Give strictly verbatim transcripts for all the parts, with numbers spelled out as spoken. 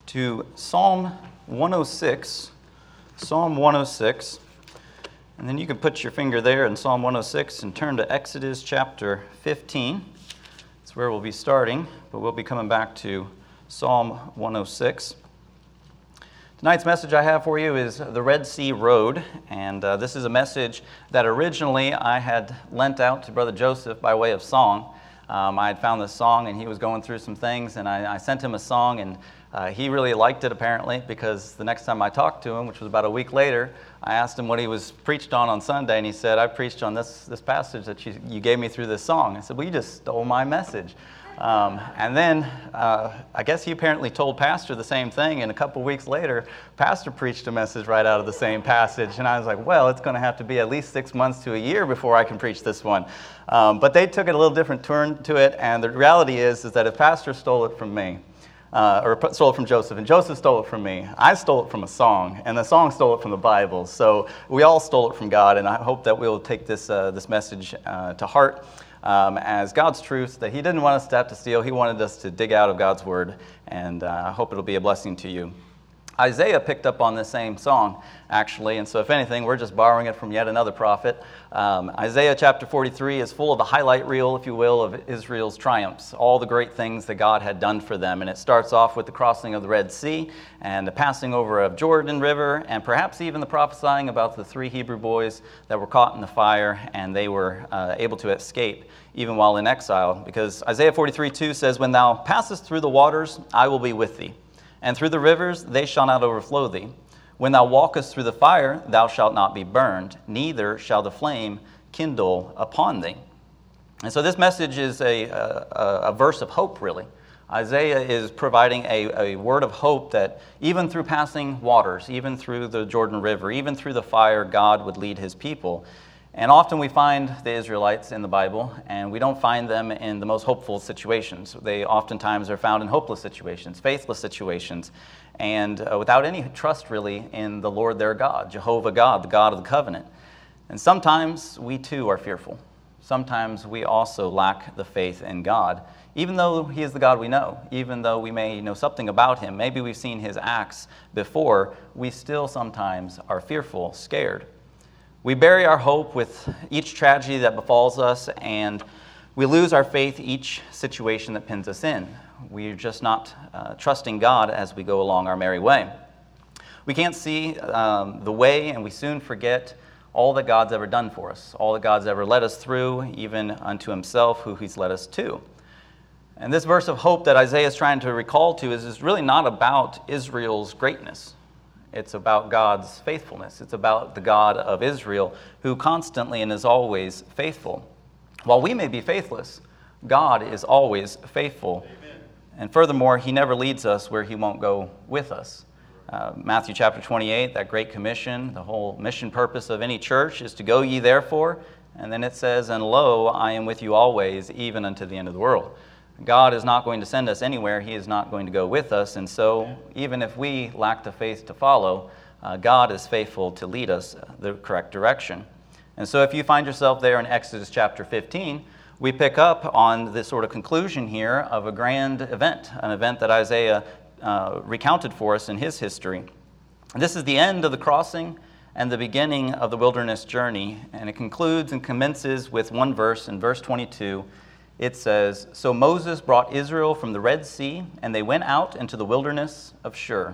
to Psalm one oh six. Psalm one oh six. And then you can put your finger there in Psalm one oh six and turn to Exodus chapter fifteen. That's where we'll be starting, but we'll be coming back to Psalm one oh six. Tonight's message I have for you is the Red Sea Road, and uh, this is a message that originally I had lent out to Brother Joseph by way of song. Um, I had found this song, and he was going through some things, and I, I sent him a song, and uh, he really liked it apparently, because the next time I talked to him, which was about a week later, I asked him what he was preached on on Sunday, and he said, I preached on this this passage that you, you gave me through this song. I said, well, you just stole my message. Um, and then uh, I guess he apparently told Pastor the same thing, and a couple weeks later, Pastor preached a message right out of the same passage, and I was like, well, it's going to have to be at least six months to a year before I can preach this one. Um, but they took it a little different turn to it, and the reality is, is that if Pastor stole it from me, uh, or stole it from Joseph, and Joseph stole it from me, I stole it from a song, and the song stole it from the Bible. So we all stole it from God, and I hope that we'll take this, uh, this message uh, to heart. Um, as God's truth, that he didn't want us to have to steal. He wanted us to dig out of God's word, and uh, I hope it'll be a blessing to you. Isaiah picked up on this same song, actually, and so if anything, we're just borrowing it from yet another prophet. Um, Isaiah chapter forty-three is full of the highlight reel, if you will, of Israel's triumphs, all the great things that God had done for them, and it starts off with the crossing of the Red Sea, and the passing over of Jordan River, and perhaps even the prophesying about the three Hebrew boys that were caught in the fire, and they were uh, able to escape even while in exile, because Isaiah forty-three two says, when thou passest through the waters, I will be with thee. And through the rivers, they shall not overflow thee. When thou walkest through the fire, thou shalt not be burned, neither shall the flame kindle upon thee. And so this message is a, a, a verse of hope, really. Isaiah is providing a, a word of hope that even through passing waters, even through the Jordan River, even through the fire, God would lead his people. And often we find the Israelites in the Bible, and we don't find them in the most hopeful situations. They oftentimes are found in hopeless situations, faithless situations, and uh, without any trust really in the Lord their God, Jehovah God, the God of the covenant. And sometimes we too are fearful. Sometimes we also lack the faith in God, even though he is the God we know, even though we may know something about him, maybe we've seen his acts before, we still sometimes are fearful, scared. We bury our hope with each tragedy that befalls us, and we lose our faith each situation that pins us in. We're just not uh, trusting God as we go along our merry way. We can't see um, the way, and we soon forget all that God's ever done for us, all that God's ever led us through, even unto himself, who he's led us to. And this verse of hope that Isaiah is trying to recall to is, is really not about Israel's greatness. It's about God's faithfulness. It's about the God of Israel who constantly and is always faithful. While we may be faithless, God is always faithful. Amen. And furthermore, he never leads us where he won't go with us. Uh, Matthew chapter twenty-eight, that great commission, the whole mission purpose of any church is to go ye therefore. And then it says, and lo, I am with you always, even unto the end of the world. God is not going to send us anywhere. He is not going to go with us. And so even if we lack the faith to follow, uh, God is faithful to lead us the correct direction. And so if you find yourself there in Exodus chapter fifteen, we pick up on this sort of conclusion here of a grand event, an event that Isaiah uh, recounted for us in his history. This is the end of the crossing and the beginning of the wilderness journey. And it concludes and commences with one verse in verse twenty-two. It says, so Moses brought Israel from the Red Sea, and they went out into the wilderness of Shur.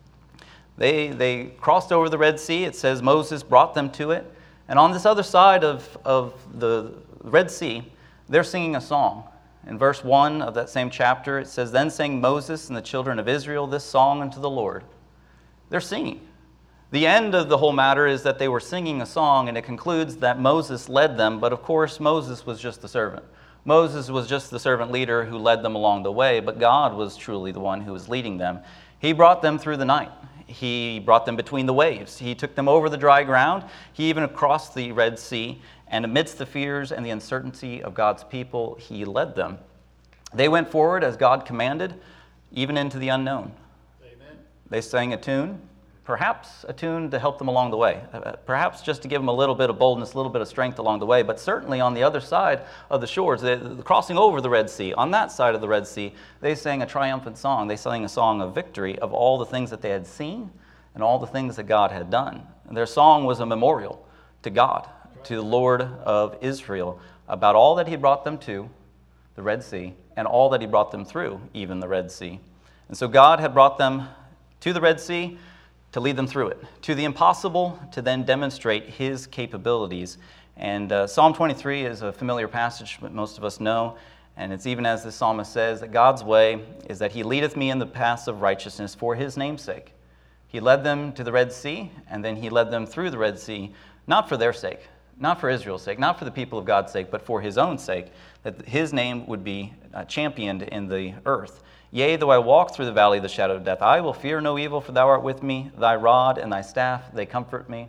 They, they crossed over the Red Sea. It says Moses brought them to it. And on this other side of, of the Red Sea, they're singing a song. In verse one of that same chapter, it says, then sang Moses and the children of Israel this song unto the Lord. They're singing. The end of the whole matter is that they were singing a song, and it concludes that Moses led them. But of course, Moses was just the servant. Moses was just the servant leader who led them along the way, but God was truly the one who was leading them. He brought them through the night. He brought them between the waves. He took them over the dry ground. He even crossed the Red Sea, and amidst the fears and the uncertainty of God's people, he led them. They went forward as God commanded, even into the unknown. Amen. They sang a tune, perhaps a tune to help them along the way, uh, perhaps just to give them a little bit of boldness, a little bit of strength along the way. But certainly on the other side of the shores, the, the crossing over the Red Sea, on that side of the Red Sea, they sang a triumphant song. They sang a song of victory of all the things that they had seen and all the things that God had done. And their song was a memorial to God, to the Lord of Israel, about all that he brought them to, the Red Sea, and all that he brought them through, even the Red Sea. And so God had brought them to the Red Sea to lead them through it, to the impossible, to then demonstrate his capabilities. And uh, Psalm twenty-three is a familiar passage that most of us know, and it's even as the psalmist says, that God's way is that he leadeth me in the paths of righteousness for his name's sake. He led them to the Red Sea, and then he led them through the Red Sea, not for their sake, not for Israel's sake, not for the people of God's sake, but for his own sake, that his name would be uh, championed in the earth. Yea, though I walk through the valley of the shadow of death, I will fear no evil, for thou art with me. Thy rod and thy staff, they comfort me.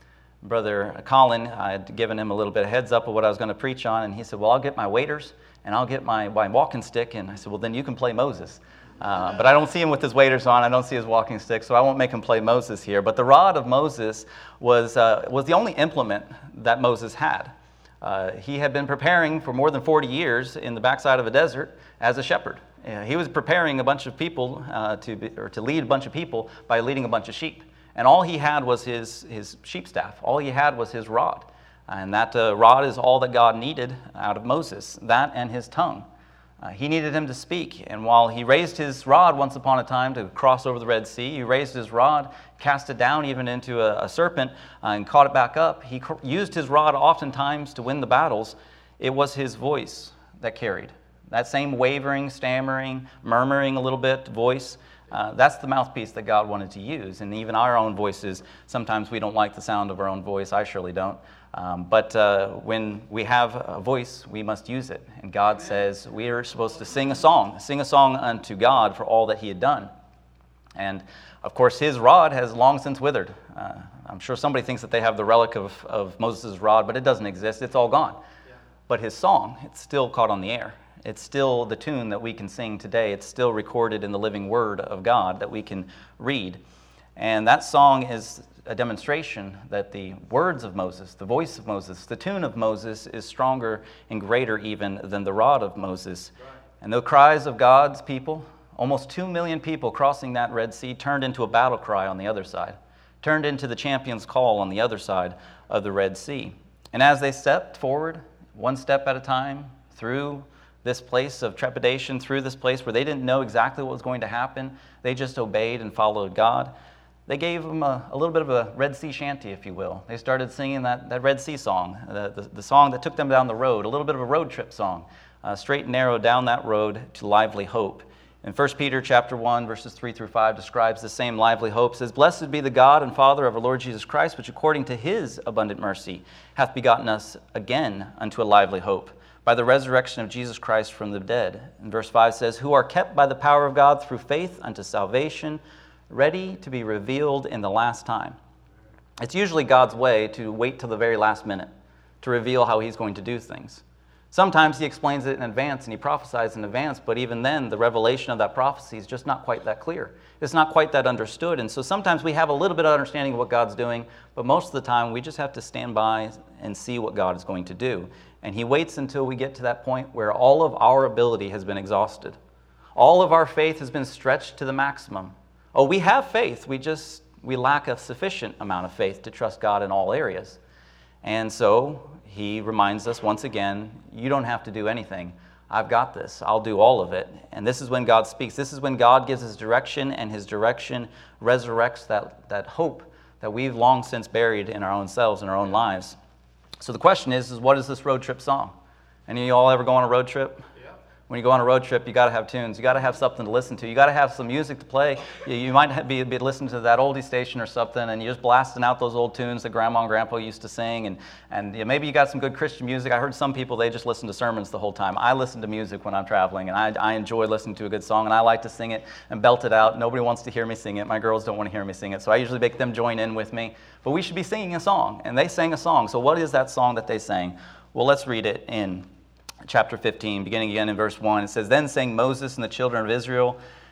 Brother Colin, I had given him a little bit of heads up of what I was going to preach on, and he said, well, I'll get my waders, and I'll get my, my walking stick. And I said, well, then you can play Moses. Uh, but I don't see him with his waders on. I don't see his walking stick, so I won't make him play Moses here. But the rod of Moses was, uh, was the only implement that Moses had. Uh, he had been preparing for more than forty years in the backside of a desert as a shepherd. Uh, he was preparing a bunch of people uh, to be, or to lead a bunch of people by leading a bunch of sheep. And all he had was his, his sheep staff. All he had was his rod. And that uh, rod is all that God needed out of Moses, that and his tongue. Uh, he needed him to speak, and while he raised his rod once upon a time to cross over the Red Sea, he raised his rod, cast it down even into a, a serpent, uh, and caught it back up. He cr- used his rod oftentimes to win the battles. It was his voice that carried. That same wavering, stammering, murmuring a little bit voice, uh, that's the mouthpiece that God wanted to use. And even our own voices, sometimes we don't like the sound of our own voice. I surely don't. Um, but uh, when we have a voice, we must use it. And God says we are supposed to sing a song, sing a song unto God for all that he had done. And, of course, his rod has long since withered. Uh, I'm sure somebody thinks that they have the relic of, of Moses' rod, but it doesn't exist. It's all gone. Yeah. But his song, it's still caught on the air. It's still the tune that we can sing today. It's still recorded in the living word of God that we can read. And that song is a demonstration that the words of Moses, the voice of Moses, the tune of Moses is stronger and greater even than the rod of Moses. Right. And the cries of God's people, almost two million people crossing that Red Sea, turned into a battle cry on the other side, turned into the champion's call on the other side of the Red Sea. And as they stepped forward, one step at a time, through this place of trepidation, through this place where they didn't know exactly what was going to happen, they just obeyed and followed God. They gave them a, a little bit of a Red Sea shanty, if you will. They started singing that, that Red Sea song, the, the, the song that took them down the road, a little bit of a road trip song, uh, straight and narrow down that road to lively hope. And First Peter chapter one, verses three through five describes the same lively hope. It says, Blessed be the God and Father of our Lord Jesus Christ, which according to his abundant mercy hath begotten us again unto a lively hope, by the resurrection of Jesus Christ from the dead. And verse five says, Who are kept by the power of God through faith unto salvation, ready to be revealed in the last time. It's usually God's way to wait till the very last minute to reveal how he's going to do things. Sometimes he explains it in advance and he prophesies in advance, but even then the revelation of that prophecy is just not quite that clear. It's not quite that understood. And so sometimes we have a little bit of understanding of what God's doing, but most of the time we just have to stand by and see what God is going to do. And he waits until we get to that point where all of our ability has been exhausted. All of our faith has been stretched to the maximum. Oh, we have faith. We just, we lack a sufficient amount of faith to trust God in all areas. And so he reminds us once again, you don't have to do anything. I've got this. I'll do all of it. And this is when God speaks. This is when God gives his direction, and his direction resurrects that, that hope that we've long since buried in our own selves, in our own lives. So the question is, is what is this road trip song? Any of you all ever go on a road trip? When you go on a road trip, you got to have tunes. You got to have something to listen to. You got to have some music to play. You, you might be, be listening to that oldie station or something, and you're just blasting out those old tunes that Grandma and Grandpa used to sing. And, and you know, maybe you got some good Christian music. I heard some people, they just listen to sermons the whole time. I listen to music when I'm traveling, and I, I enjoy listening to a good song, and I like to sing it and belt it out. Nobody wants to hear me sing it. My girls don't want to hear me sing it, so I usually make them join in with me. But we should be singing a song, and they sang a song. So what is that song that they sang? Well, let's read it in chapter fifteen, beginning again in verse one. It says, Then sang Moses and the children of Israel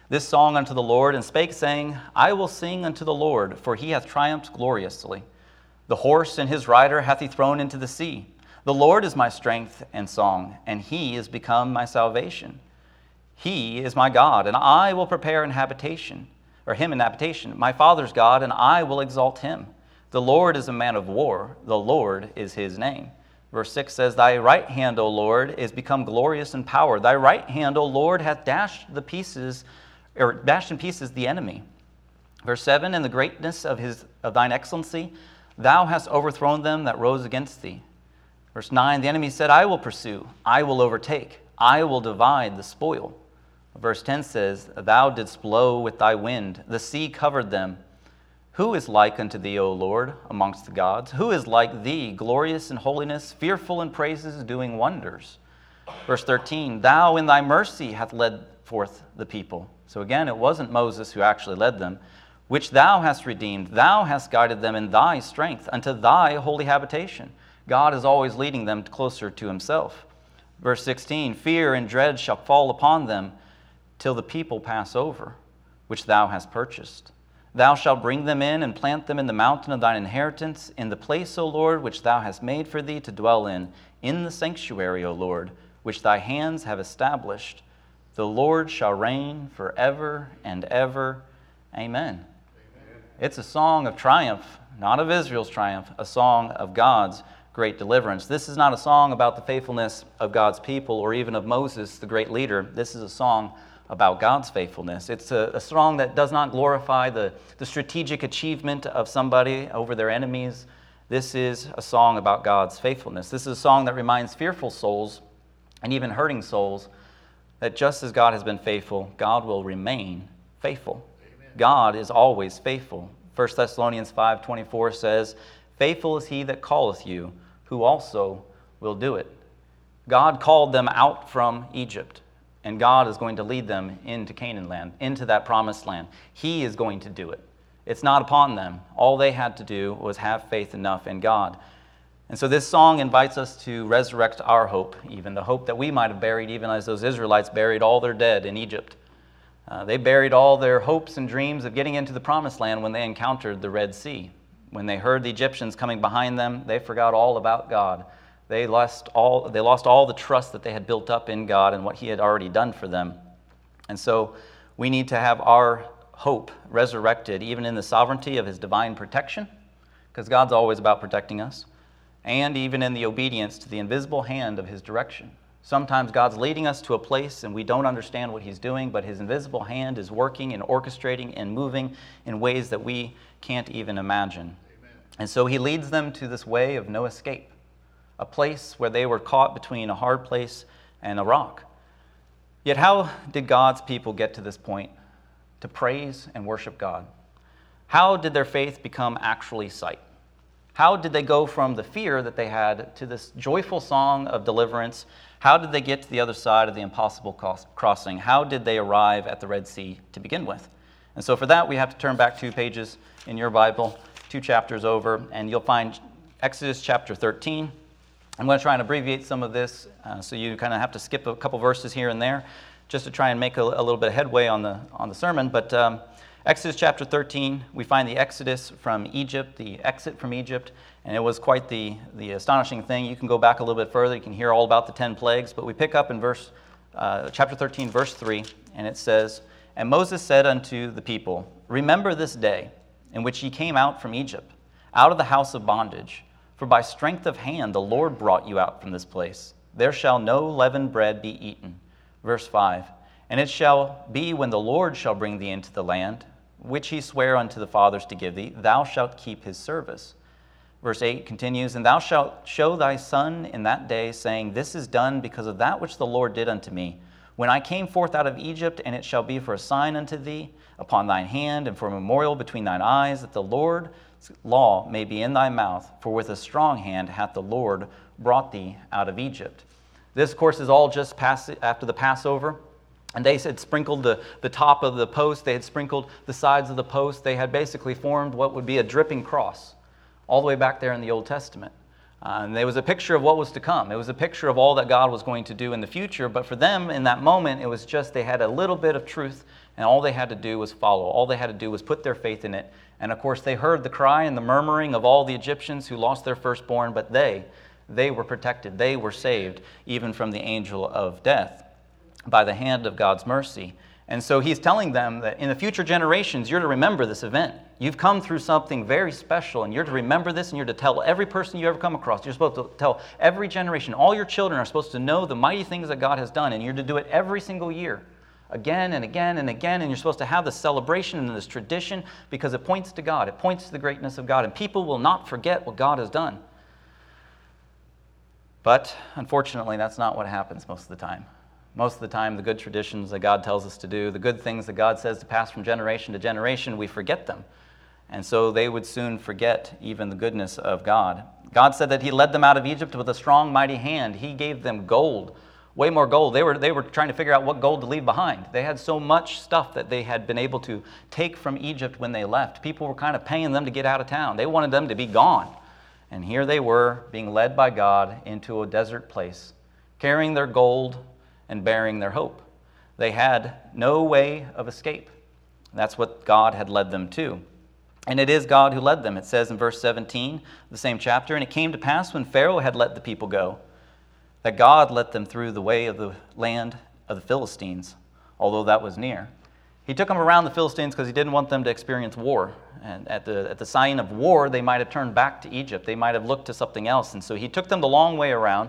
this song unto the Lord, and spake, saying, I will sing unto the Lord, for he hath triumphed gloriously. The horse and his rider hath he thrown into the sea. The Lord is my strength and song, and he is become my salvation. He is my God, and I will prepare an habitation, or him an habitation, my father's God, and I will exalt him. The Lord is a man of war, the Lord is his name. Verse six says, Thy right hand, O Lord, is become glorious in power. Thy right hand, O Lord, hath dashed the pieces, or dashed in pieces the enemy. Verse seven, In the greatness of his of thine excellency, thou hast overthrown them that rose against thee. Verse nine, The enemy said, I will pursue, I will overtake, I will divide the spoil. Verse ten says, Thou didst blow with thy wind, the sea covered them. Who is like unto thee, O Lord, amongst the gods? Who is like thee, glorious in holiness, fearful in praises, doing wonders? Verse thirteen, Thou in thy mercy hath led forth the people. So again, it wasn't Moses who actually led them, which thou hast redeemed. Thou hast guided them in thy strength unto thy holy habitation. God is always leading them closer to himself. Verse sixteen, Fear and dread shall fall upon them till the people pass over, which thou hast purchased. Thou shalt bring them in and plant them in the mountain of thine inheritance, in the place, O Lord, which thou hast made for thee to dwell in, in the sanctuary, O Lord, which thy hands have established. The Lord shall reign forever and ever. Amen. Amen. It's a song of triumph, not of Israel's triumph, a song of God's great deliverance. This is not a song about the faithfulness of God's people or even of Moses, the great leader. This is a song about God's faithfulness. It's a, a song that does not glorify the, the strategic achievement of somebody over their enemies. This is a song about God's faithfulness. This is a song that reminds fearful souls and even hurting souls that just as God has been faithful, God will remain faithful. Amen. God is always faithful. First Thessalonians five twenty-four says, Faithful is he that calleth you, who also will do it. God called them out from Egypt. And God is going to lead them into Canaan land, into that promised land. He is going to do it. It's not upon them. All they had to do was have faith enough in God. And so this song invites us to resurrect our hope, even the hope that we might have buried, even as those Israelites buried all their dead in Egypt. Uh, they buried all their hopes and dreams of getting into the promised land when they encountered the Red Sea. When they heard the Egyptians coming behind them, they forgot all about God. They lost all, they lost all the trust that they had built up in God and what he had already done for them. And so we need to have our hope resurrected, even in the sovereignty of his divine protection, because God's always about protecting us, and even in the obedience to the invisible hand of his direction. Sometimes God's leading us to a place and we don't understand what he's doing, but his invisible hand is working and orchestrating and moving in ways that we can't even imagine. Amen. And so he leads them to this way of no escape, a place where they were caught between a hard place and a rock. Yet how did God's people get to this point to praise and worship God? How did their faith become actually sight? How did they go from the fear that they had to this joyful song of deliverance? How did they get to the other side of the impossible crossing? How did they arrive at the Red Sea to begin with? And so for that, we have to turn back two pages in your Bible, two chapters over, and you'll find Exodus chapter thirteen. I'm going to try and abbreviate some of this, uh, so you kind of have to skip a couple verses here and there just to try and make a, a little bit of headway on the on the sermon. But um, Exodus chapter thirteen, we find the exodus from Egypt, the exit from Egypt, and it was quite the, the astonishing thing. You can go back a little bit further. You can hear all about the ten plagues, but we pick up in verse uh, chapter thirteen, verse three, and it says, And Moses said unto the people, Remember this day in which ye came out from Egypt, out of the house of bondage. For by strength of hand the Lord brought you out from this place. There shall no leavened bread be eaten. Verse five, And it shall be when the Lord shall bring thee into the land, which he sware unto the fathers to give thee, thou shalt keep his service. Verse eight continues, And thou shalt show thy son in that day, saying, This is done because of that which the Lord did unto me, when I came forth out of Egypt, and it shall be for a sign unto thee upon thine hand, and for a memorial between thine eyes, that the Lord's law may be in thy mouth, for with a strong hand hath the Lord brought thee out of Egypt. This, of course, is all just past, after the Passover. And they had sprinkled the, the top of the post. They had sprinkled the sides of the post. They had basically formed what would be a dripping cross all the way back there in the Old Testament. Uh, and there was a picture of what was to come. It was a picture of all that God was going to do in the future. But for them, in that moment, it was just they had a little bit of truth And all they had to do was follow. All they had to do was put their faith in it. And of course, they heard the cry and the murmuring of all the Egyptians who lost their firstborn, but they, they were protected. They were saved, even from the angel of death, by the hand of God's mercy. And so he's telling them that in the future generations, you're to remember this event. You've come through something very special, and you're to remember this, and you're to tell every person you ever come across. You're supposed to tell every generation. All your children are supposed to know the mighty things that God has done, and you're to do it every single year, again and again and again, and you're supposed to have this celebration and this tradition because it points to God. It points to the greatness of God, and people will not forget what God has done. But unfortunately, that's not what happens most of the time. Most of the time, the good traditions that God tells us to do, the good things that God says to pass from generation to generation, we forget them. And so they would soon forget even the goodness of God. God said that he led them out of Egypt with a strong, mighty hand. He gave them gold, way more gold. They were, they were trying to figure out what gold to leave behind. They had so much stuff that they had been able to take from Egypt when they left. People were kind of paying them to get out of town. They wanted them to be gone. And here they were being led by God into a desert place, carrying their gold and bearing their hope. They had no way of escape. That's what God had led them to. And it is God who led them. It says in verse seventeen, the same chapter, "And it came to pass when Pharaoh had let the people go, that God led them through the way of the land of the Philistines, although that was near." He took them around the Philistines because he didn't want them to experience war. And at the, at the sign of war, they might have turned back to Egypt. They might have looked to something else. And so he took them the long way around.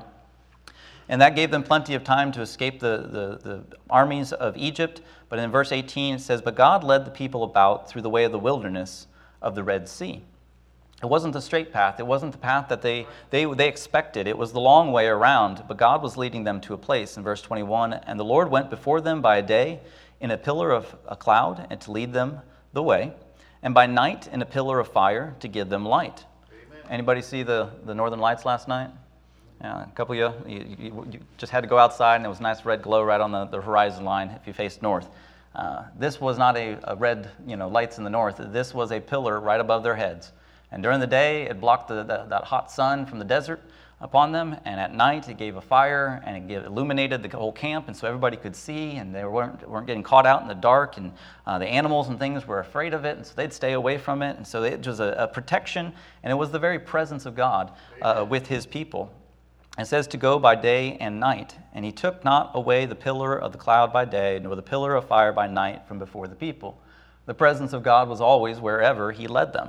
And that gave them plenty of time to escape the, the, the armies of Egypt. But in verse eighteen, it says, "But God led the people about through the way of the wilderness of the Red Sea." It wasn't the straight path. It wasn't the path that they, they, they expected. It was the long way around. But God was leading them to a place. In verse twenty-one, "And the Lord went before them by day in a pillar of a cloud and to lead them the way, and by night in a pillar of fire to give them light." Amen. Anybody see the, the Northern Lights last night? Yeah, a couple of you, you, you, you just had to go outside, and there was a nice red glow right on the, the horizon line if you faced north. Uh, this was not a, a red, you know, lights in the north. This was a pillar right above their heads. And during the day, it blocked the, the, that hot sun from the desert upon them, and at night, it gave a fire, and it gave, illuminated the whole camp, and so everybody could see, and they weren't, weren't getting caught out in the dark, and uh, the animals and things were afraid of it, and so they'd stay away from it, and so it was a, a protection, and it was the very presence of God uh, with his people. It says to go by day and night, and he took not away the pillar of the cloud by day, nor the pillar of fire by night from before the people. The presence of God was always wherever he led them.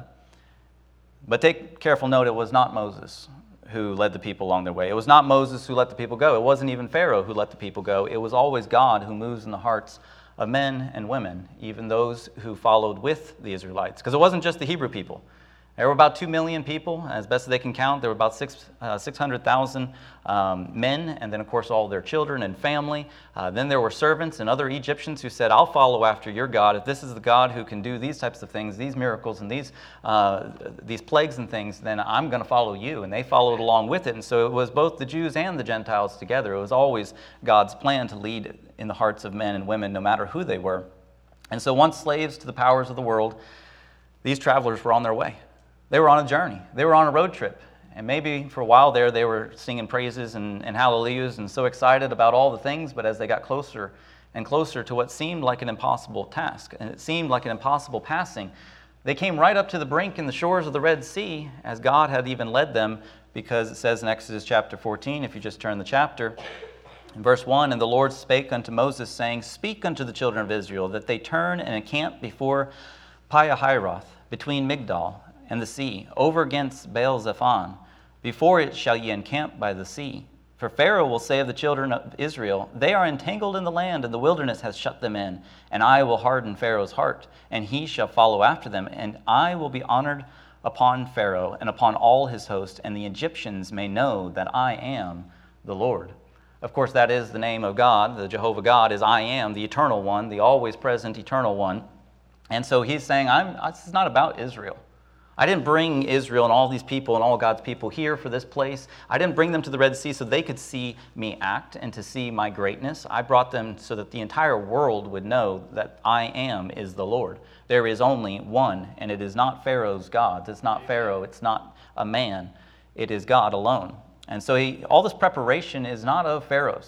But take careful note, it was not Moses who led the people along their way. It was not Moses who let the people go. It wasn't even Pharaoh who let the people go. It was always God who moves in the hearts of men and women, even those who followed with the Israelites. Because it wasn't just the Hebrew people. There were about two million people, as best as they can count. There were about six, uh, six hundred thousand um, men, and then, of course, all their children and family. Uh, then there were servants and other Egyptians who said, "I'll follow after your God. If this is the God who can do these types of things, these miracles and these, uh, these plagues and things, then I'm going to follow you." And they followed along with it. And so it was both the Jews and the Gentiles together. It was always God's plan to lead in the hearts of men and women, no matter who they were. And so once slaves to the powers of the world, these travelers were on their way. They were on a journey. They were on a road trip. And maybe for a while there, they were singing praises and, and hallelujahs and so excited about all the things. But as they got closer and closer to what seemed like an impossible task, and it seemed like an impossible passing, they came right up to the brink and the shores of the Red Sea, as God had even led them, because it says in Exodus chapter fourteen, if you just turn the chapter, in verse one, "And the Lord spake unto Moses, saying, Speak unto the children of Israel, that they turn and encamp before Pihahiroth, between Migdol and the sea, over against Baal-zephon. Before it shall ye encamp by the sea. For Pharaoh will say of the children of Israel, They are entangled in the land, and the wilderness has shut them in. And I will harden Pharaoh's heart, and he shall follow after them. And I will be honored upon Pharaoh and upon all his host, and the Egyptians may know that I am the Lord." Of course, that is the name of God. The Jehovah God is I am, the eternal one, the always present eternal one. And so he's saying, I'm, this is not about Israel. I didn't bring Israel and all these people and all God's people here for this place. I didn't bring them to the Red Sea so they could see me act and to see my greatness. I brought them so that the entire world would know that I am is the Lord. There is only one, and it is not Pharaoh's God. It's not Pharaoh. It's not a man. It is God alone. And so he, all this preparation is not of Pharaoh's.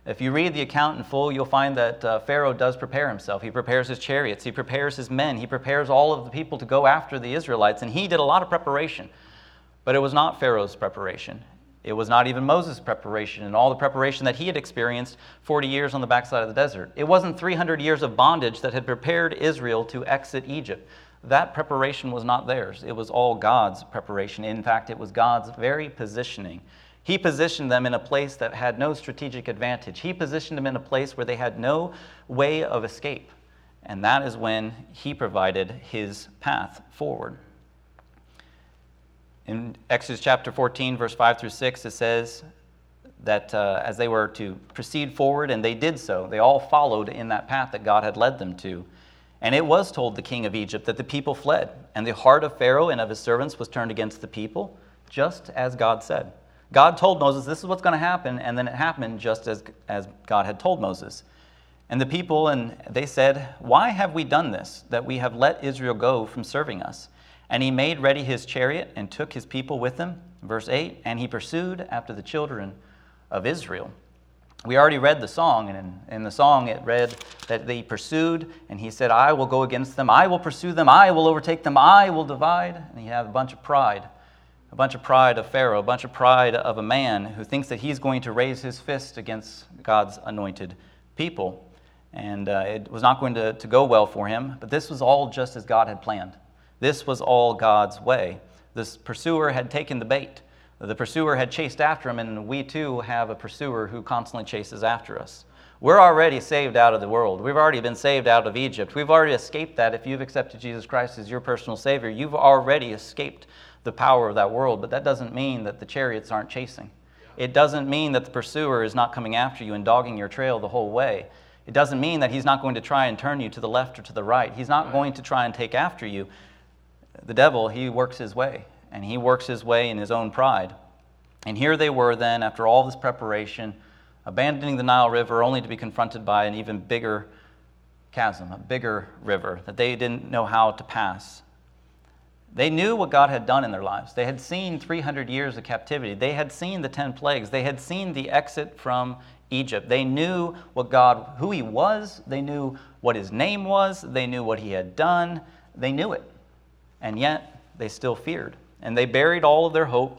If you read the account in full, you'll find that uh, Pharaoh does prepare himself. He prepares his chariots. He prepares his men. He prepares all of the people to go after the Israelites. And he did a lot of preparation. But it was not Pharaoh's preparation. It was not even Moses' preparation and all the preparation that he had experienced forty years on the backside of the desert. It wasn't three hundred years of bondage that had prepared Israel to exit Egypt. That preparation was not theirs. It was all God's preparation. In fact, it was God's very positioning. He positioned them in a place that had no strategic advantage. He positioned them in a place where they had no way of escape. And that is when he provided his path forward. In Exodus chapter fourteen, verse five through six, it says that uh, as they were to proceed forward, and they did so, they all followed in that path that God had led them to. And it was told the king of Egypt that the people fled, and the heart of Pharaoh and of his servants was turned against the people, just as God said. God told Moses, this is what's going to happen, and then it happened just as, as God had told Moses. And the people, and they said, why have we done this, that we have let Israel go from serving us? And he made ready his chariot and took his people with him. Verse eight, and he pursued after the children of Israel. We already read the song, and in, in the song it read that they pursued, and he said, I will go against them, I will pursue them, I will overtake them, I will divide. And he had a bunch of pride. A bunch of pride of Pharaoh, a bunch of pride of a man who thinks that he's going to raise his fist against God's anointed people. And uh, it was not going to, to go well for him, but this was all just as God had planned. This was all God's way. This pursuer had taken the bait. The pursuer had chased after him, and we too have a pursuer who constantly chases after us. We're already saved out of the world. We've already been saved out of Egypt. We've already escaped that. If you've accepted Jesus Christ as your personal Savior, you've already escaped the power of that world, but that doesn't mean that the chariots aren't chasing. It doesn't mean that the pursuer is not coming after you and dogging your trail the whole way. It doesn't mean that he's not going to try and turn you to the left or to the right. He's not going to try and take after you. The devil, he works his way, and he works his way in his own pride. And here they were then, after all this preparation, abandoning the Nile River only to be confronted by an even bigger chasm, a bigger river that they didn't know how to pass. They knew what God had done in their lives. They had seen three hundred years of captivity. They had seen the ten plagues. They had seen the exit from Egypt. They knew what God, who he was. They knew what his name was. They knew what he had done. They knew it. And yet, they still feared. And they buried all of their hope,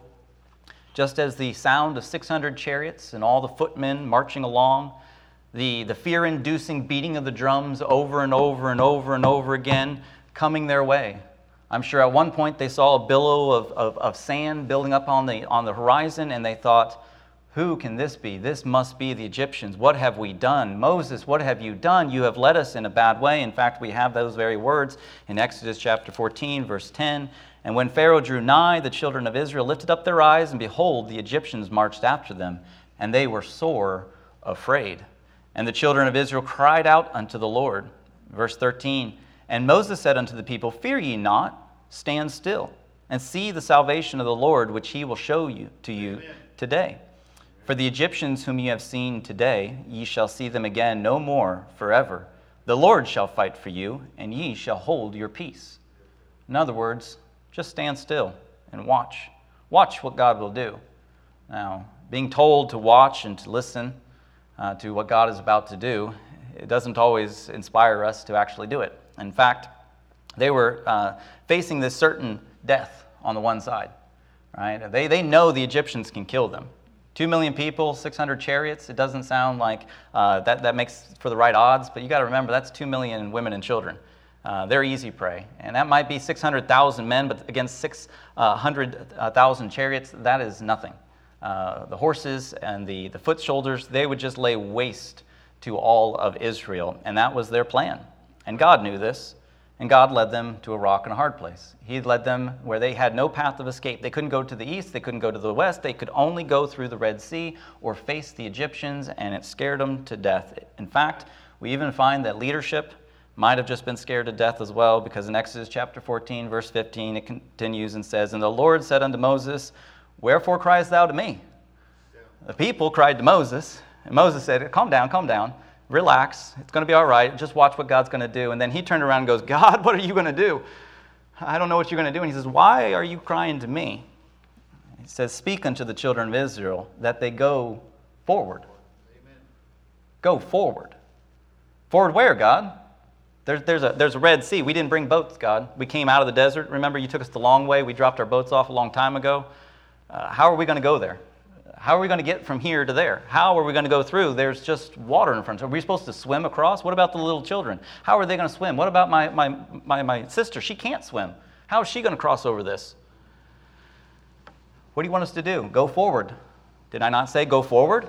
just as the sound of six hundred chariots and all the footmen marching along, the, the fear-inducing beating of the drums over and over and over and over again, coming their way. I'm sure at one point they saw a billow of, of, of sand building up on the, on the horizon, and they thought, who can this be? This must be the Egyptians. What have we done? Moses, what have you done? You have led us in a bad way. In fact, we have those very words in Exodus chapter fourteen, verse ten. And when Pharaoh drew nigh, the children of Israel lifted up their eyes, and behold, the Egyptians marched after them, and they were sore afraid. And the children of Israel cried out unto the Lord. Verse thirteen, and Moses said unto the people, fear ye not, stand still, and see the salvation of the Lord, which he will show you to you Amen. Today. For the Egyptians whom ye have seen today, ye shall see them again no more forever. The Lord shall fight for you, and ye shall hold your peace. In other words, just stand still and watch. Watch what God will do. Now, being told to watch and to listen uh, to what God is about to do, it doesn't always inspire us to actually do it. In fact, they were uh, facing this certain death on the one side, right? They, they know the Egyptians can kill them. Two million people, six hundred chariots, it doesn't sound like uh, that, that makes for the right odds, but you got to remember that's two million women and children. Uh, they're easy prey. And that might be six hundred thousand men, but against six hundred thousand chariots, that is nothing. Uh, the horses and the, the foot soldiers, they would just lay waste to all of Israel, and that was their plan. And God knew this. And God led them to a rock and a hard place. He led them where they had no path of escape. They couldn't go to the east. They couldn't go to the west. They could only go through the Red Sea or face the Egyptians, and it scared them to death. In fact, we even find that leadership might have just been scared to death as well, because in Exodus chapter fourteen, verse fifteen, it continues and says, and the Lord said unto Moses, wherefore criest thou to me? Yeah. The people cried to Moses, and Moses said, calm down, calm down. Relax, it's going to be all right. Just watch what God's going to do. And then he turned around and goes, God, what are you going to do? I don't know what you're going to do. And he says, why are you crying to me? He says, speak unto the children of Israel that they go forward. Amen. Go forward. Forward where, God? There's, there's, a, there's a Red Sea. We didn't bring boats, God. We came out of the desert. Remember, you took us the long way. We dropped our boats off a long time ago. Uh, how are we going to go there? How are we going to get from here to there? How are we going to go through? There's just water in front of us. Are we supposed to swim across? What about the little children? How are they going to swim? What about my, my, my, my sister? She can't swim. How is she going to cross over this? What do you want us to do? Go forward. Did I not say go forward?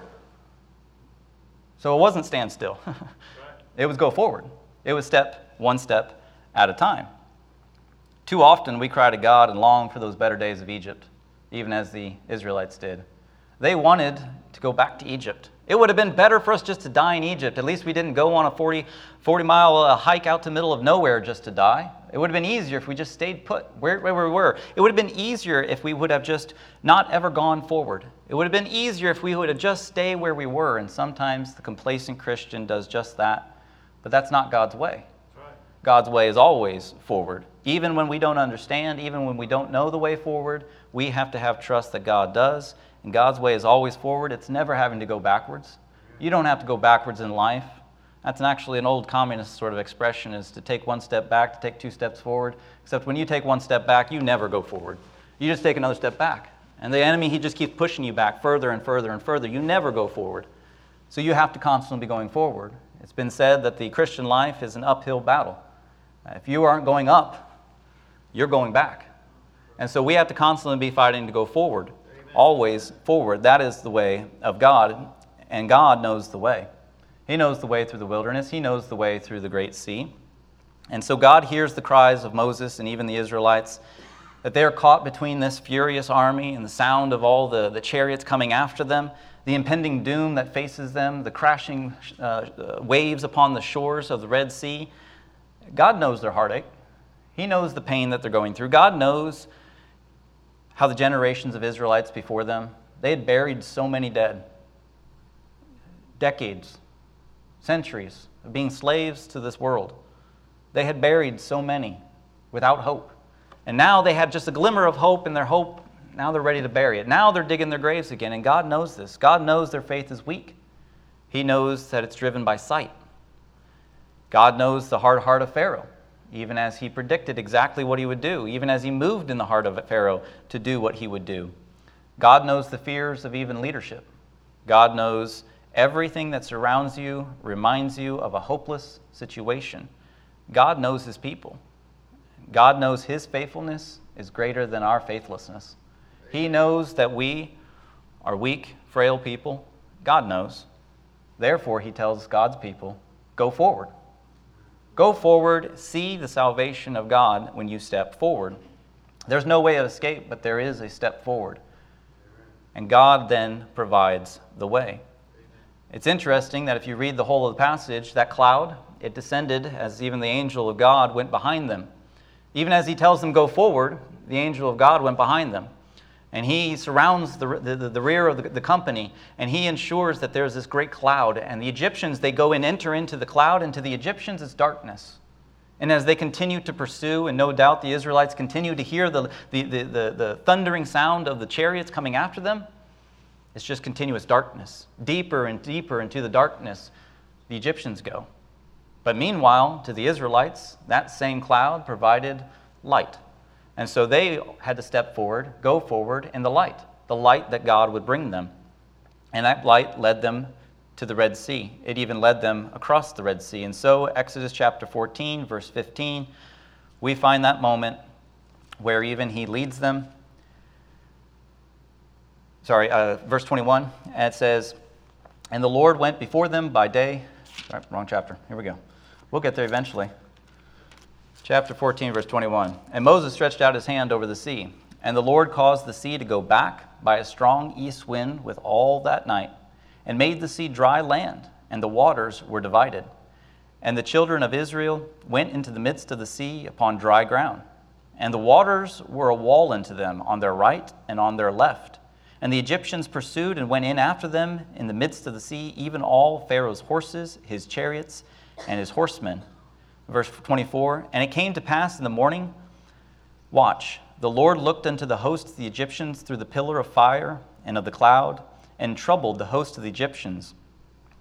So it wasn't stand still. It was go forward. It was step, one step at a time. Too often we cry to God and long for those better days of Egypt, even as the Israelites did. They wanted to go back to Egypt. It would have been better for us just to die in Egypt. At least we didn't go on a forty, forty mile uh, hike out to the middle of nowhere just to die. It would have been easier if we just stayed put where, where we were. It would have been easier if we would have just not ever gone forward. It would have been easier if we would have just stayed where we were. And sometimes the complacent Christian does just that. But that's not God's way. Right. God's way is always forward. Even when we don't understand, even when we don't know the way forward, we have to have trust that God does. And God's way is always forward. It's never having to go backwards. You don't have to go backwards in life. That's an actually an old communist sort of expression, is to take one step back, to take two steps forward. Except when you take one step back, you never go forward. You just take another step back. And the enemy, he just keeps pushing you back further and further and further. You never go forward. So you have to constantly be going forward. It's been said that the Christian life is an uphill battle. If you aren't going up, you're going back. And so we have to constantly be fighting to go forward. Always forward. That is the way of God, and God knows the way. He knows the way through the wilderness. He knows the way through the great sea. And so God hears the cries of Moses and even the Israelites, that they are caught between this furious army and the sound of all the, the chariots coming after them, the impending doom that faces them, the crashing uh, waves upon the shores of the Red Sea. God knows their heartache. He knows the pain that they're going through. God knows how the generations of Israelites before them, they had buried so many dead. Decades, centuries of being slaves to this world. They had buried so many without hope. And now they had just a glimmer of hope, and their hope, now they're ready to bury it. Now they're digging their graves again, and God knows this. God knows their faith is weak. He knows that it's driven by sight. God knows the hard heart of Pharaoh, even as he predicted exactly what he would do, even as he moved in the heart of Pharaoh to do what he would do. God knows the fears of even leadership. God knows everything that surrounds you, reminds you of a hopeless situation. God knows his people. God knows his faithfulness is greater than our faithlessness. He knows that we are weak, frail people. God knows. Therefore, he tells God's people, go forward. Go forward, see the salvation of God when you step forward. There's no way of escape, but there is a step forward. And God then provides the way. It's interesting that if you read the whole of the passage, that cloud, it descended as even the angel of God went behind them. Even as he tells them go forward, the angel of God went behind them. And he surrounds the, the, the rear of the, the company, and he ensures that there's this great cloud. And the Egyptians, they go and enter into the cloud, and to the Egyptians it's darkness. And as they continue to pursue, and no doubt the Israelites continue to hear the, the, the, the, the thundering sound of the chariots coming after them, it's just continuous darkness. Deeper and deeper into the darkness the Egyptians go. But meanwhile, to the Israelites, that same cloud provided light. And so they had to step forward, go forward in the light, the light that God would bring them. And that light led them to the Red Sea. It even led them across the Red Sea. And so Exodus chapter fourteen, verse fifteen, we find that moment where even he leads them. Sorry, uh, verse twenty-one, and it says, and the Lord went before them by day. Sorry, wrong chapter. Here we go. We'll get there eventually. Chapter fourteen, verse twenty-one. And Moses stretched out his hand over the sea, and the Lord caused the sea to go back by a strong east wind with all that night, and made the sea dry land, and the waters were divided. And the children of Israel went into the midst of the sea upon dry ground, and the waters were a wall unto them on their right and on their left. And the Egyptians pursued and went in after them in the midst of the sea, even all Pharaoh's horses, his chariots, and his horsemen. Verse twenty-four, and it came to pass in the morning, watch, the Lord looked unto the host of the Egyptians through the pillar of fire and of the cloud, and troubled the host of the Egyptians.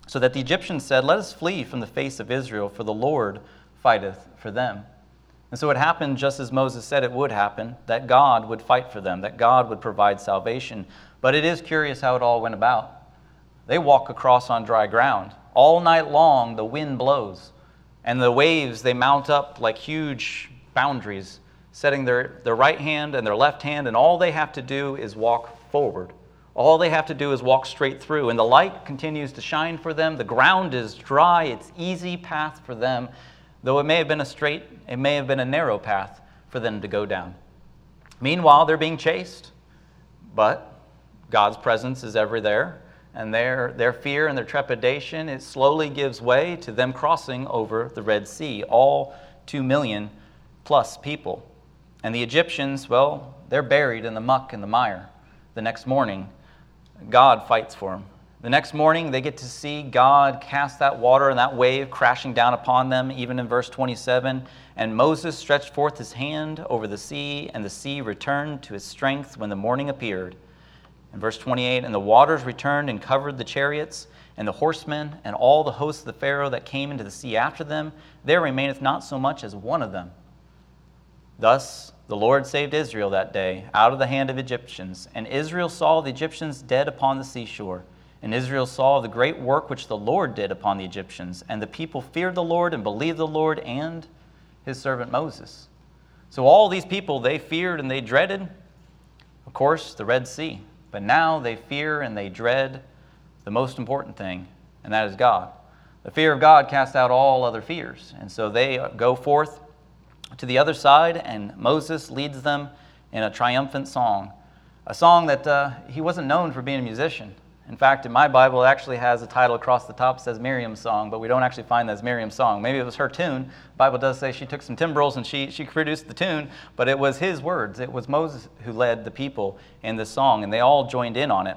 So that the Egyptians said, "Let us flee from the face of Israel, for the Lord fighteth for them." And so it happened just as Moses said it would happen, that God would fight for them, that God would provide salvation. But it is curious how it all went about. They walk across on dry ground. All night long the wind blows, and the waves, they mount up like huge boundaries, setting their, their right hand and their left hand, and all they have to do is walk forward. All they have to do is walk straight through, and the light continues to shine for them. The ground is dry. It's easy path for them, though it may have been a straight, it may have been a narrow path for them to go down. Meanwhile, they're being chased, but God's presence is ever there, and their, their fear and their trepidation, it slowly gives way to them crossing over the Red Sea, all two million plus people. And the Egyptians, well, they're buried in the muck and the mire. The next morning, God fights for them. The next morning, they get to see God cast that water and that wave crashing down upon them, even in verse twenty-seven. And Moses stretched forth his hand over the sea, and the sea returned to its strength when the morning appeared. In verse twenty-eight, and the waters returned and covered the chariots and the horsemen and all the hosts of the Pharaoh that came into the sea after them. There remaineth not so much as one of them. Thus the Lord saved Israel that day out of the hand of Egyptians. And Israel saw the Egyptians dead upon the seashore. And Israel saw the great work which the Lord did upon the Egyptians. And the people feared the Lord and believed the Lord and his servant Moses. So all these people, they feared and they dreaded, of course, the Red Sea. But now they fear and they dread the most important thing, and that is God. The fear of God casts out all other fears. And so they go forth to the other side, and Moses leads them in a triumphant song. A song that uh, he wasn't known for being a musician. In fact, in my Bible, it actually has a title across the top that says Miriam's Song, but we don't actually find that as Miriam's song. Maybe it was her tune. The Bible does say she took some timbrels and she, she produced the tune, but it was his words. It was Moses who led the people in this song, and they all joined in on it.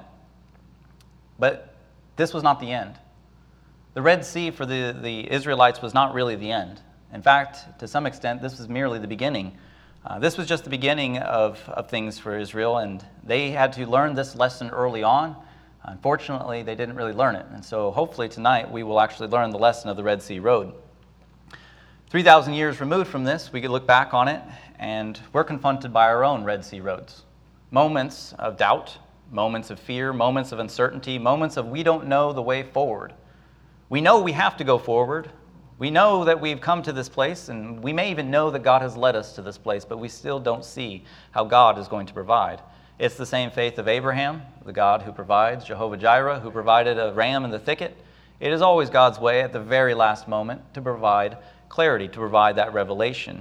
But this was not the end. The Red Sea for the, the Israelites was not really the end. In fact, to some extent, this was merely the beginning. Uh, this was just the beginning of, of things for Israel, and they had to learn this lesson early on. Unfortunately, they didn't really learn it. And so hopefully tonight we will actually learn the lesson of the Red Sea Road. three thousand years removed from this, we could look back on it, and we're confronted by our own Red Sea roads. Moments of doubt, moments of fear, moments of uncertainty, moments of we don't know the way forward. We know we have to go forward. We know that we've come to this place, and we may even know that God has led us to this place, but we still don't see how God is going to provide. It's the same faith of Abraham, the God who provides, Jehovah Jireh, who provided a ram in the thicket. It is always God's way at the very last moment to provide clarity, to provide that revelation.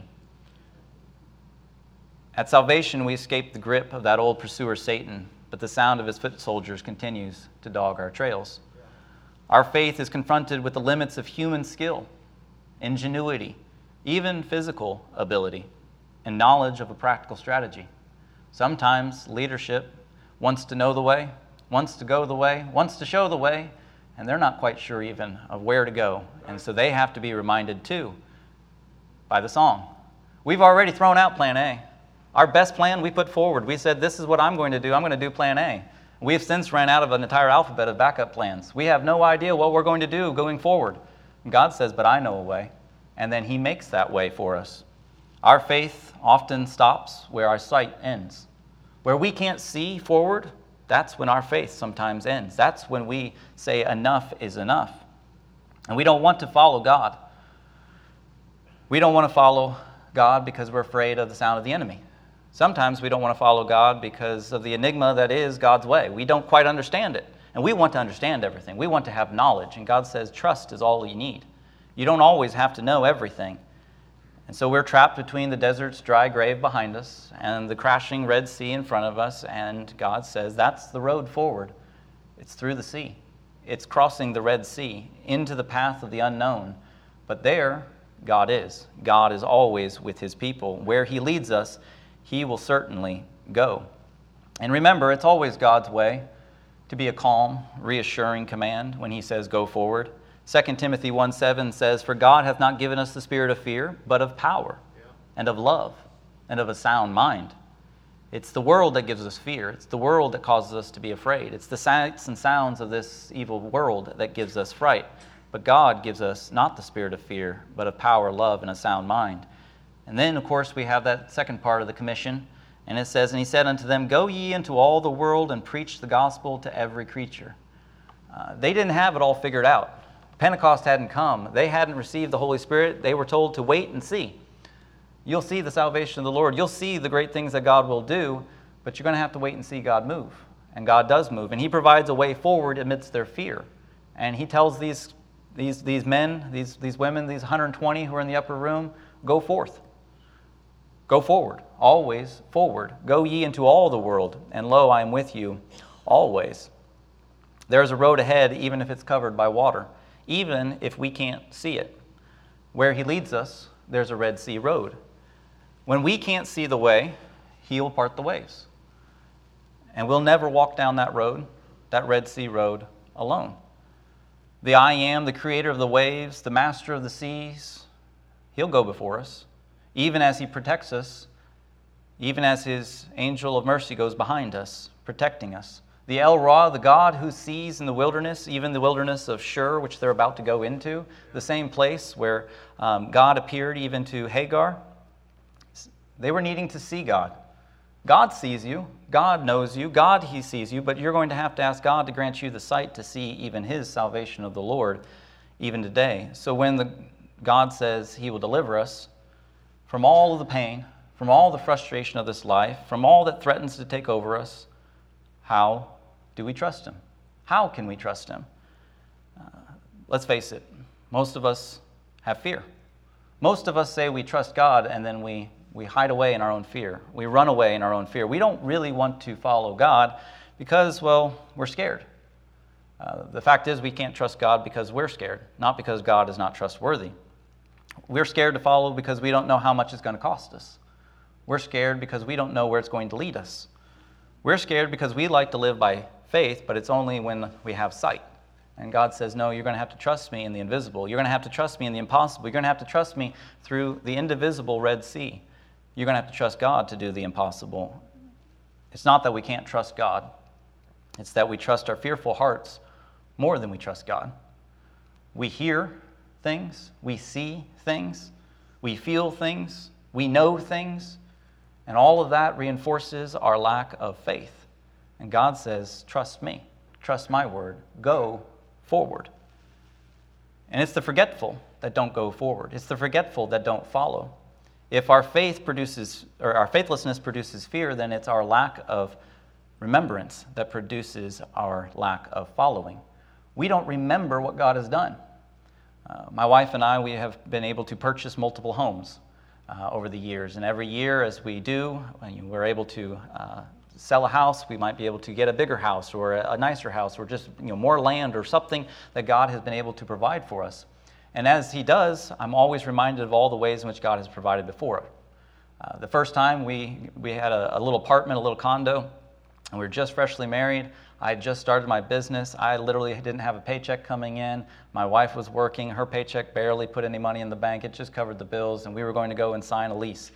At salvation, we escape the grip of that old pursuer Satan, but the sound of his foot soldiers continues to dog our trails. Our faith is confronted with the limits of human skill, ingenuity, even physical ability, and knowledge of a practical strategy. Sometimes leadership wants to know the way, wants to go the way, wants to show the way, and they're not quite sure even of where to go. And so they have to be reminded too by the song. We've already thrown out plan A. Our best plan we put forward. We said, this is what I'm going to do. I'm going to do plan A. We have since ran out of an entire alphabet of backup plans. We have no idea what we're going to do going forward. And God says, but I know a way. And then he makes that way for us. Our faith often stops where our sight ends. Where we can't see forward, that's when our faith sometimes ends. That's when we say enough is enough. And we don't want to follow God. We don't want to follow God because we're afraid of the sound of the enemy. Sometimes we don't want to follow God because of the enigma that is God's way. We don't quite understand it. And we want to understand everything. We want to have knowledge. And God says trust is all you need. You don't always have to know everything. And so we're trapped between the desert's dry grave behind us and the crashing Red Sea in front of us, and God says that's the road forward. It's through the sea. It's crossing the Red Sea into the path of the unknown. But there, God is. God is always with his people. Where he leads us, he will certainly go. And remember, it's always God's way to be a calm, reassuring command when he says go forward. Second Timothy one seven says, for God hath not given us the spirit of fear, but of power, yeah, and of love, and of a sound mind. It's the world that gives us fear. It's the world that causes us to be afraid. It's the sights and sounds of this evil world that gives us fright. But God gives us not the spirit of fear, but of power, love, and a sound mind. And then, of course, we have that second part of the commission. And it says, and he said unto them, Go ye into all the world and preach the gospel to every creature. Uh, they didn't have it all figured out. Pentecost hadn't come. They hadn't received the Holy Spirit. They were told to wait and see. You'll see the salvation of the Lord. You'll see the great things that God will do, but you're going to have to wait and see God move. And God does move. And he provides a way forward amidst their fear. And he tells these, these, these men, these, these women, these one hundred twenty who are in the upper room, go forth. Go forward, always forward. Go ye into all the world, and lo, I am with you always. There is a road ahead, even if it's covered by water, even if we can't see it. Where he leads us, there's a Red Sea road. When we can't see the way, he'll part the waves. And we'll never walk down that road, that Red Sea road, alone. The I Am, the creator of the waves, the master of the seas, he'll go before us. Even as he protects us, even as his angel of mercy goes behind us, protecting us. The El Ra, the God who sees in the wilderness, even the wilderness of Shur, which they're about to go into, the same place where um, God appeared even to Hagar. They were needing to see God. God sees you. God knows you. God, he sees you. But you're going to have to ask God to grant you the sight to see even his salvation of the Lord, even today. So when the, God says he will deliver us from all of the pain, from all the frustration of this life, from all that threatens to take over us, how do we trust him? How can we trust him? Uh, let's face it, most of us have fear. Most of us say we trust God, and then we, we hide away in our own fear. We run away in our own fear. We don't really want to follow God because, well, we're scared. Uh, the fact is we can't trust God because we're scared, not because God is not trustworthy. We're scared to follow because we don't know how much it's going to cost us. We're scared because we don't know where it's going to lead us. We're scared because we like to live by faith, but it's only when we have sight. And God says, no, you're going to have to trust me in the invisible. You're going to have to trust me in the impossible. You're going to have to trust me through the indivisible Red Sea. You're going to have to trust God to do the impossible. It's not that we can't trust God. It's that we trust our fearful hearts more than we trust God. We hear things. We see things. We feel things. We know things. And all of that reinforces our lack of faith. And God says, trust me. Trust my word. Go forward. And it's the forgetful that don't go forward. It's the forgetful that don't follow. If our faith produces, or our faithlessness produces fear, then it's our lack of remembrance that produces our lack of following. We don't remember what God has done. Uh, my wife and I, we have been able to purchase multiple homes uh, over the years. And every year as we do, we're able to uh, sell a house. We might be able to get a bigger house or a, a nicer house or just you know more land or something that God has been able to provide for us. And as he does, I'm always reminded of all the ways in which God has provided before. Uh, the first time we, we had a, a little apartment, a little condo, and we were just freshly married. I had just started my business. I literally didn't have a paycheck coming in. My wife was working. Her paycheck barely put any money in the bank. It just covered the bills, and we were going to go and sign a lease.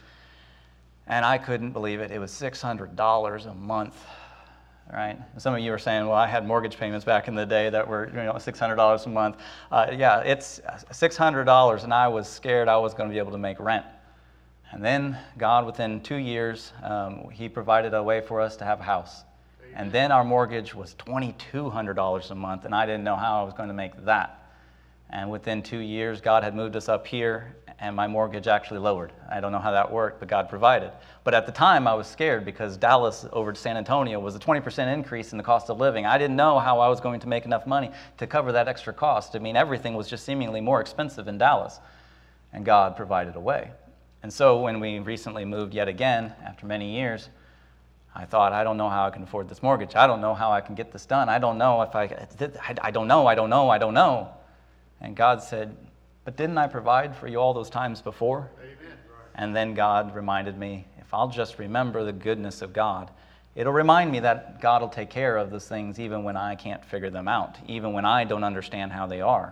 And I couldn't believe it. It was six hundred dollars a month, right? Some of you are saying, well, I had mortgage payments back in the day that were you know, six hundred dollars a month. Uh, yeah, it's six hundred dollars, and I was scared I was going to be able to make rent. And then God, within two years, um, he provided a way for us to have a house. And then our mortgage was two thousand two hundred dollars a month, and I didn't know how I was going to make that. And within two years, God had moved us up here, and my mortgage actually lowered. I don't know how that worked, but God provided. But at the time, I was scared because Dallas over to San Antonio was a twenty percent increase in the cost of living. I didn't know how I was going to make enough money to cover that extra cost. I mean, everything was just seemingly more expensive in Dallas, and God provided a way. And so when we recently moved yet again, after many years, I thought, I don't know how I can afford this mortgage. I don't know how I can get this done. I don't know if I, I don't know, I don't know, I don't know. And God said, but didn't I provide for you all those times before? Amen. And then God reminded me, if I'll just remember the goodness of God, it'll remind me that God will take care of those things even when I can't figure them out, even when I don't understand how they are.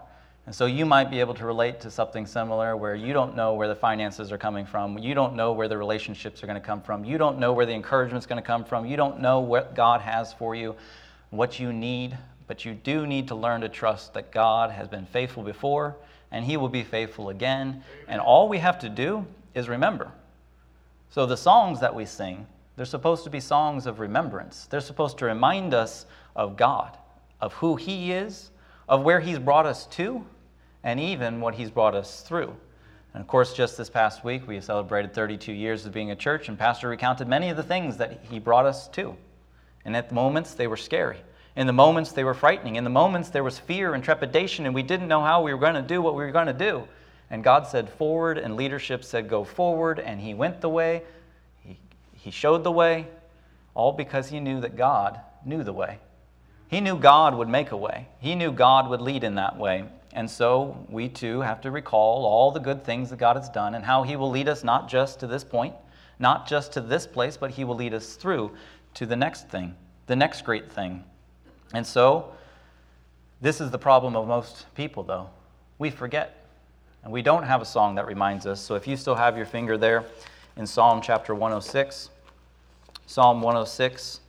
And so you might be able to relate to something similar where you don't know where the finances are coming from. You don't know where the relationships are going to come from. You don't know where the encouragement is going to come from. You don't know what God has for you, what you need. But you do need to learn to trust that God has been faithful before and he will be faithful again. And all we have to do is remember. So the songs that we sing, they're supposed to be songs of remembrance. They're supposed to remind us of God, of who he is, of where he's brought us to, and even what he's brought us through. And of course, just this past week, we celebrated thirty-two years of being a church, and Pastor recounted many of the things that he brought us to. And at the moments, they were scary. In the moments, they were frightening. In the moments, there was fear and trepidation, and we didn't know how we were going to do what we were going to do. And God said forward, and leadership said go forward, and he went the way. He, he showed the way, all because he knew that God knew the way. He knew God would make a way. He knew God would lead in that way. And so we too have to recall all the good things that God has done and how he will lead us not just to this point, not just to this place, but he will lead us through to the next thing, the next great thing. And so this is the problem of most people, though. We forget. And we don't have a song that reminds us. So if you still have your finger there in Psalm chapter one oh six, Psalm one oh six,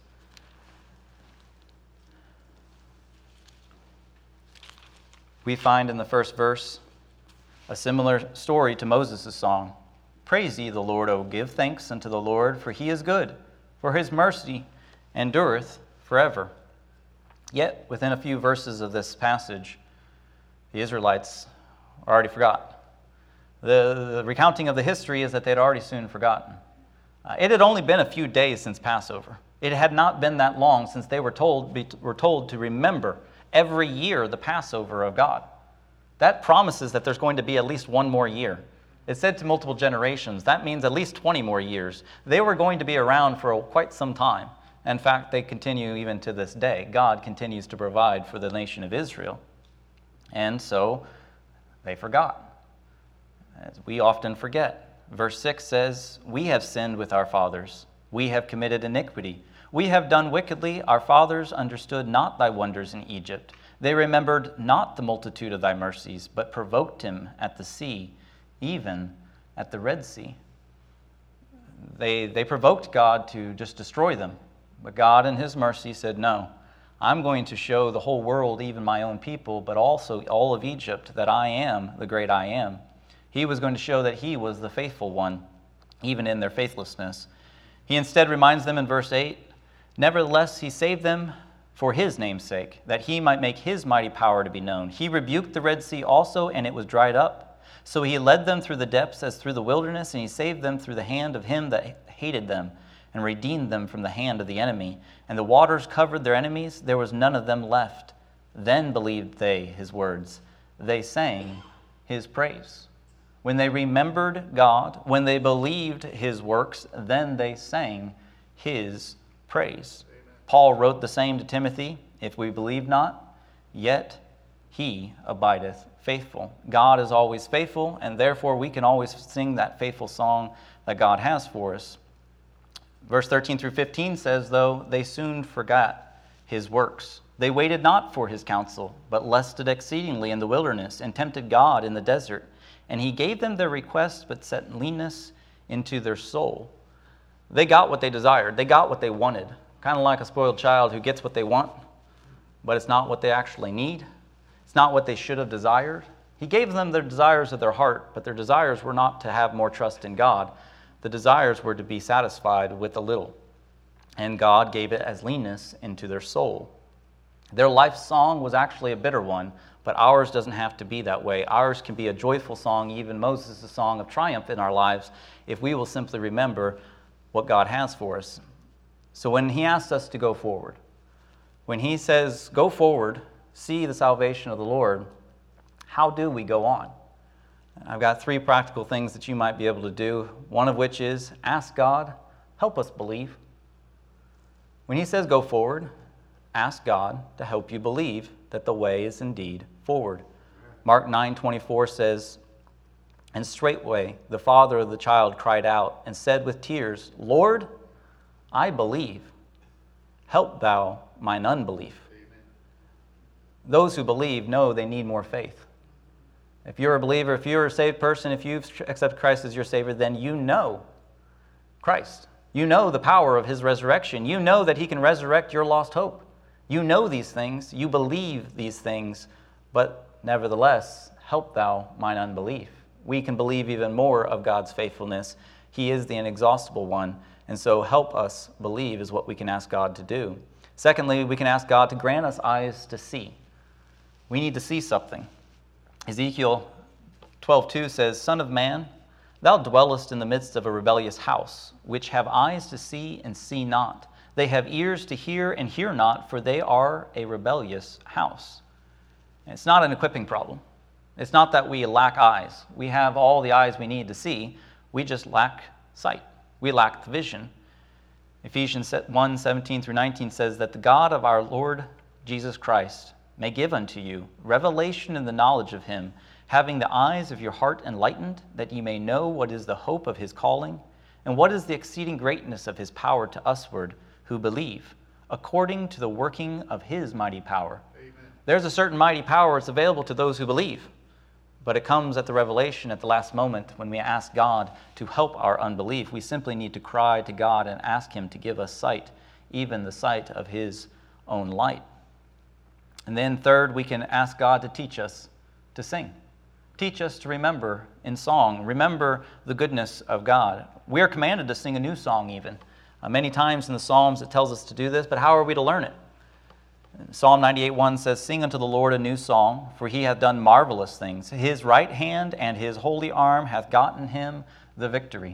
we find in the first verse a similar story to Moses' song. Praise ye the Lord, O give thanks unto the Lord, for he is good, for his mercy endureth forever. Yet, within a few verses of this passage, the Israelites already forgot. The, the recounting of the history is that they'd already soon forgotten. Uh, it had only been a few days since Passover. It had not been that long since they were told, be, were told to remember every year the Passover of God. That promises that there's going to be at least one more year. It said to multiple generations. That means at least twenty more years. They were going to be around for quite some time. In fact, they continue even to this day. God continues to provide for the nation of Israel. And so they forgot. As we often forget. Verse six says, we have sinned with our fathers. We have committed iniquity. We have done wickedly. Our fathers understood not thy wonders in Egypt. They remembered not the multitude of thy mercies, but provoked him at the sea, even at the Red Sea. They, they provoked God to just destroy them. But God in his mercy said, no, I'm going to show the whole world, even my own people, but also all of Egypt, that I am the great I am. He was going to show that he was the faithful one, even in their faithlessness. He instead reminds them in verse eight, nevertheless, he saved them for his name's sake, that he might make his mighty power to be known. He rebuked the Red Sea also, and it was dried up. So he led them through the depths as through the wilderness, and he saved them through the hand of him that hated them, and redeemed them from the hand of the enemy. And the waters covered their enemies, there was none of them left. Then believed they his words. They sang his praise. When they remembered God, when they believed his works, then they sang his praise. Amen. Paul wrote the same to Timothy, if we believe not, yet he abideth faithful. God is always faithful, and therefore we can always sing that faithful song that God has for us. Verse thirteen through fifteen says, though, they soon forgot his works. They waited not for his counsel, but lusted exceedingly in the wilderness, and tempted God in the desert. And he gave them their request, but set leanness into their soul. They got what they desired. They got what they wanted. Kind of like a spoiled child who gets what they want, but it's not what they actually need. It's not what they should have desired. He gave them the desires of their heart, but their desires were not to have more trust in God. The desires were to be satisfied with a little. And God gave it as leanness into their soul. Their life song was actually a bitter one, but ours doesn't have to be that way. Ours can be a joyful song, even Moses' song of triumph in our lives, if we will simply remember what God has for us. So when he asks us to go forward, when he says, go forward, see the salvation of the Lord, how do we go on? I've got three practical things that you might be able to do, one of which is ask God, help us believe. When he says go forward, ask God to help you believe that the way is indeed forward. Mark nine twenty-four says, and straightway the father of the child cried out and said with tears, Lord, I believe. Help thou mine unbelief. Amen. Those who believe know they need more faith. If you're a believer, if you're a saved person, if you've accepted Christ as your Savior, then you know Christ. You know the power of his resurrection. You know that he can resurrect your lost hope. You know these things. You believe these things. But nevertheless, help thou mine unbelief. We can believe even more of God's faithfulness. He is the inexhaustible one. And so help us believe is what we can ask God to do. Secondly, we can ask God to grant us eyes to see. We need to see something. Ezekiel twelve two says, Son of man, thou dwellest in the midst of a rebellious house, which have eyes to see and see not. They have ears to hear and hear not, for they are a rebellious house. And it's not an equipping problem. It's not that we lack eyes. We have all the eyes we need to see. We just lack sight. We lack the vision. Ephesians one seventeen through nineteen says that the God of our Lord Jesus Christ may give unto you revelation in the knowledge of him, having the eyes of your heart enlightened, that ye may know what is the hope of his calling, and what is the exceeding greatness of his power to usward who believe, according to the working of his mighty power. Amen. There's a certain mighty power that's available to those who believe, but it comes at the revelation at the last moment when we ask God to help our unbelief. We simply need to cry to God and ask him to give us sight, even the sight of his own light. And then third, we can ask God to teach us to sing. Teach us to remember in song. Remember the goodness of God. We are commanded to sing a new song even. Uh, many times in the Psalms it tells us to do this, but how are we to learn it? Psalm ninety-eight one says, Sing unto the Lord a new song, for he hath done marvelous things. His right hand and his holy arm hath gotten him the victory.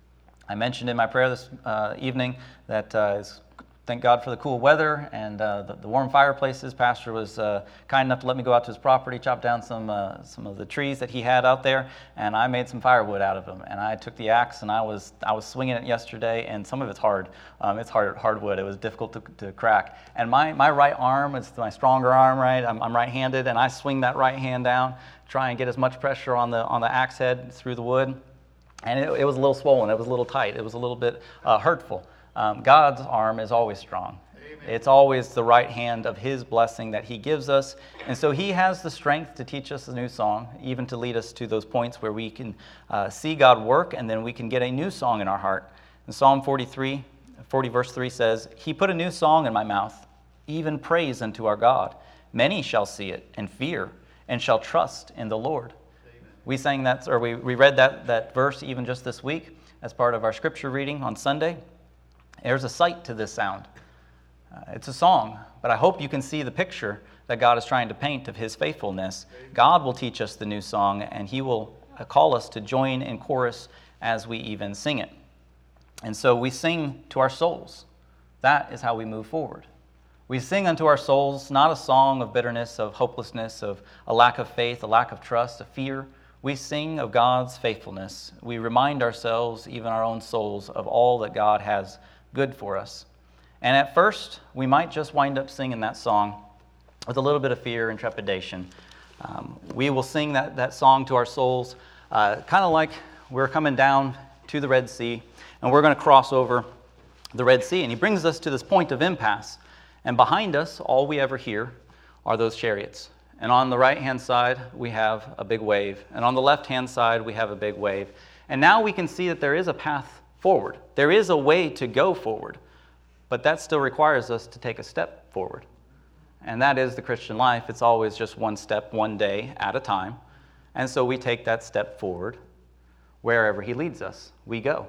I mentioned in my prayer this uh, evening that uh, it's thank God for the cool weather and uh, the, the warm fireplaces. Pastor was uh, kind enough to let me go out to his property, chop down some uh, some of the trees that he had out there, and I made some firewood out of them. And I took the axe and I was I was swinging it yesterday, and some of it's hard. Um, it's hard hardwood. It was difficult to, to crack. And my, my right arm is my stronger arm, right? I'm, I'm right-handed, and I swing that right hand down, try and get as much pressure on the on the axe head through the wood. And it, it was a little swollen. It was a little tight. It was a little bit uh, hurtful. Um, God's arm is always strong. Amen. It's always the right hand of his blessing that he gives us. And so he has the strength to teach us a new song, even to lead us to those points where we can uh, see God work, and then we can get a new song in our heart. In Psalm forty-three, forty verse three says, He put a new song in my mouth, even praise unto our God. Many shall see it and fear, and shall trust in the Lord. Amen. We sang that, or we, we read that, that verse even just this week as part of our scripture reading on Sunday. There's a sight to this sound. Uh, it's a song, but I hope you can see the picture that God is trying to paint of his faithfulness. God will teach us the new song, and he will call us to join in chorus as we even sing it. And so we sing to our souls. That is how we move forward. We sing unto our souls not a song of bitterness, of hopelessness, of a lack of faith, a lack of trust, of fear. We sing of God's faithfulness. We remind ourselves, even our own souls, of all that God has good for us. And at first, we might just wind up singing that song with a little bit of fear and trepidation. Um, we will sing that, that song to our souls, uh, kind of like we're coming down to the Red Sea, and we're going to cross over the Red Sea. And he brings us to this point of impasse. And behind us, all we ever hear are those chariots. And on the right-hand side, we have a big wave. And on the left-hand side, we have a big wave. And now we can see that there is a path forward. There is a way to go forward, but that still requires us to take a step forward. And that is the Christian life. It's always just one step, one day at a time. And so we take that step forward. Wherever he leads us, we go.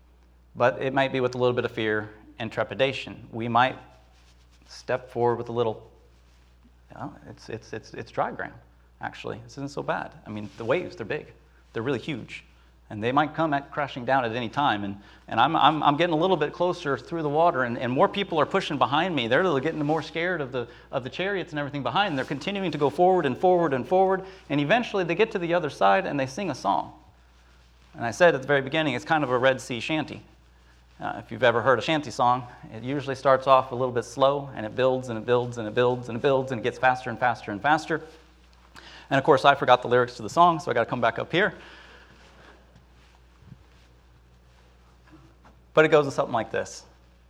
But it might be with a little bit of fear and trepidation. We might step forward with a little, you know, it's, it's, it's, it's dry ground, actually. This isn't so bad. I mean, the waves, they're big. They're really huge. And they might come at crashing down at any time. And, and I'm, I'm, I'm getting a little bit closer through the water, and, and more people are pushing behind me. They're getting more scared of the, of the chariots and everything behind them. They're continuing to go forward and forward and forward. And eventually they get to the other side and they sing a song. And I said at the very beginning, it's kind of a Red Sea shanty. Uh, if you've ever heard a shanty song, it usually starts off a little bit slow, and it builds and it builds and it builds and it builds, and it gets faster and faster and faster. And of course, I forgot the lyrics to the song, so I got to come back up here. But it goes something like this.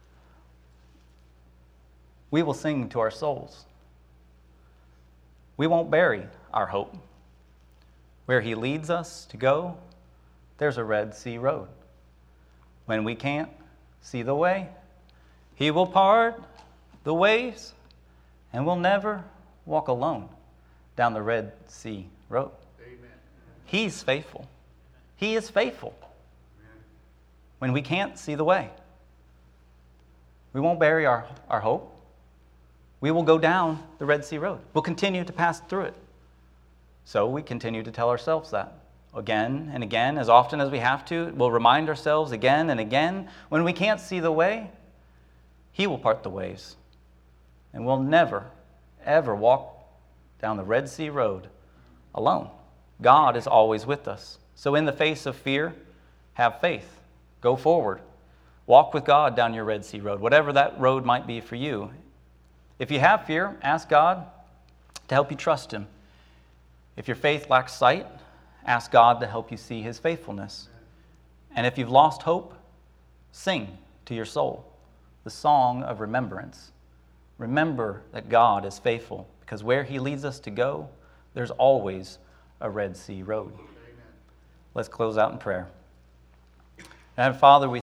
We will sing to our souls. We won't bury our hope. Where he leads us to go, there's a Red Sea road. When we can't see the way, he will part the waves, and we'll never walk alone down the Red Sea road. Amen. He's faithful. He is faithful. Amen. When we can't see the way, we won't bury our, our hope. We will go down the Red Sea road. We'll continue to pass through it. So we continue to tell ourselves that again and again, as often as we have to. We'll remind ourselves again and again. When we can't see the way, he will part the waves. And we'll never, ever walk down the Red Sea road alone. God is always with us. So in the face of fear, have faith. Go forward. Walk with God down your Red Sea road, whatever that road might be for you. If you have fear, ask God to help you trust him. If your faith lacks sight, ask God to help you see his faithfulness. And if you've lost hope, sing to your soul the song of remembrance. Remember that God is faithful, because where he leads us to go, there's always a Red Sea road. Amen. Let's close out in prayer. And Father, we